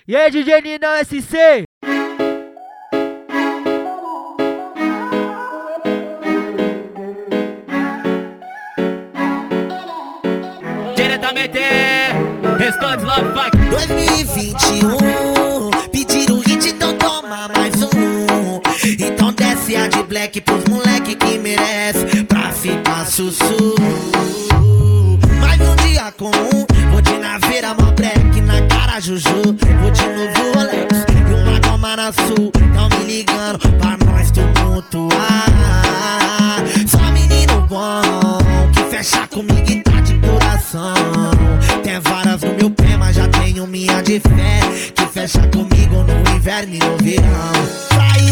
E aí, DJ Ninão SC? Diretamente, Restante Love Funk 2021, pediram hit, então toma mais um. Então desce a de black pros moleque que merece, pra ficar sussurro. Mais um dia comum, vou de naveira, mó black na cara Juju. Vou de novo Rolex e uma goma na sul. Tão me ligando pra nós tumultuar. Só menino bom, que fecha comigo e tá de coração. Tem varas no meu pé, mas já tenho minha de fé, que fecha comigo no inverno e no verão. Vai,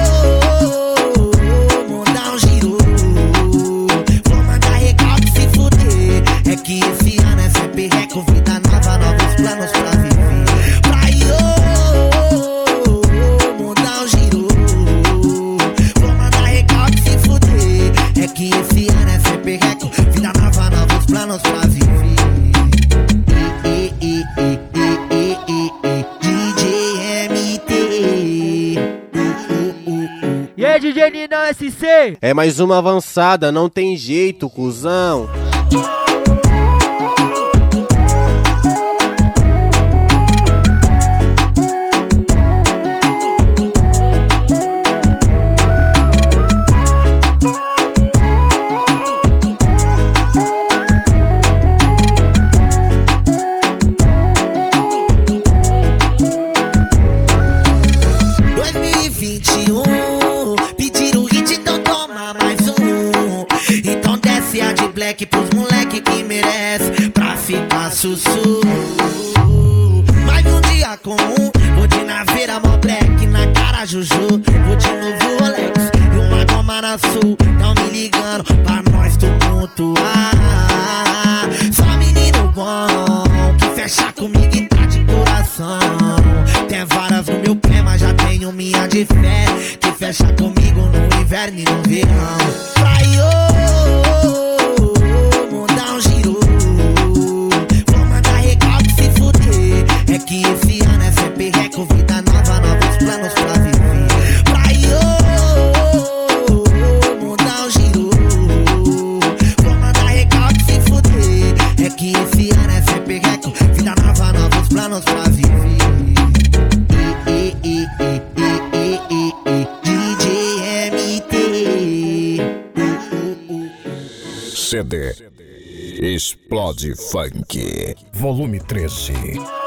mandar um giro, vou mandar recalque se fuder. É que esse ano é sempre reco, vida nova, novos planos pra viver. Vai, mandar um giro, vou mandar recalque se fuder. É que esse ano é sempre reco, vida nova, novos planos pra viver. E aí, DJ Ninão SC? É mais uma avançada, não tem jeito, cuzão. Pediram hit, então toma mais um. Então desce a de black pros moleque que merece, pra ficar sussurro. Mais um dia comum, vou de naveira, mó black na cara Juju. Vou de novo Rolex e uma goma na sul. Tão me ligando pra nós tumultuar. Só menino bom, que fecha comigo e tá de coração. Tem varas no meu pé, mas já tenho minha de fé, que fecha comigo no inverno e no verão. Vai, mandar um giro, vou mandar recalque se fuder. É que esse ano é sempre reco, vida nova, novos planos pra viver. Vai, mandar um giro, vou mandar recalque se fuder. É que esse ano é sempre reco, vida nova, novos planos pra viver. CD Explode Funk Volume 13.